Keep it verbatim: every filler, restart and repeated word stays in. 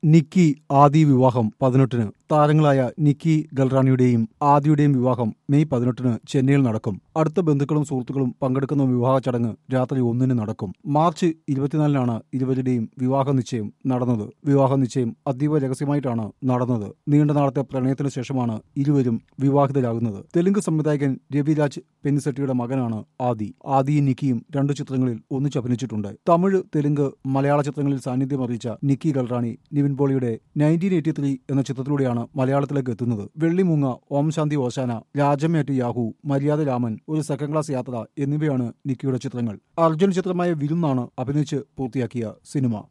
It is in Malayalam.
നിക്കി ആദി വിവാഹം പതിനെട്ടിന്. താരങ്ങളായ നിക്കി ഗൽറാണിയുടെയും ആദിയുടെയും വിവാഹം മെയ് പതിനെട്ടിന് ചെന്നൈയിൽ നടക്കും. അടുത്ത ബന്ധുക്കളും സുഹൃത്തുക്കളും പങ്കെടുക്കുന്ന വിവാഹ ചടങ്ങ് രാത്രി ഒന്നിന് നടക്കും. മാർച്ച് ഇരുപത്തിനാലിനാണ് ഇരുവരുടെയും വിവാഹ നിശ്ചയം നടന്നത്. വിവാഹ നിശ്ചയം അതീവ രഹസ്യമായിട്ടാണ് നടന്നത്. നീണ്ട നാളത്തെ പ്രണയത്തിന് ശേഷമാണ് ഇരുവരും വിവാഹിതരാകുന്നത്. തെലുങ്ക് സംവിധായകൻ രവിരാജ് പെന്നിസെട്ടിയുടെ മകനാണ് ആദി. ആദിയും നിക്കിയും രണ്ട് ചിത്രങ്ങളിൽ ഒന്നിച്ച് അഭിനയിച്ചിട്ടുണ്ട്. തമിഴ്, തെലുങ്ക്, മലയാള ചിത്രങ്ങളിൽ സാന്നിധ്യം അറിയിച്ച നിക്കി ഗൽറാണി നിവിൻ പോളിയുടെ നയൻറ്റീൻ എയ്റ്റി ത്രീ എന്ന ചിത്രത്തിലൂടെയാണ് മലയാളത്തിലേക്ക് എത്തുന്നത്. വെള്ളിമൂങ്ങ, ഓം ശാന്തി ഓശാന, രാജമേറ്റ് യാഹു, മര്യാദ രാമൻ, ഒരു സെക്കൻഡ് ക്ലാസ് യാത്ര എന്നിവയാണ് നിക്കിയുടെ ചിത്രങ്ങൾ. അർജുൻ ചിത്രമായ വിരുന്നാണ് അഭിനയിച്ച് പൂർത്തിയാക്കിയ സിനിമ.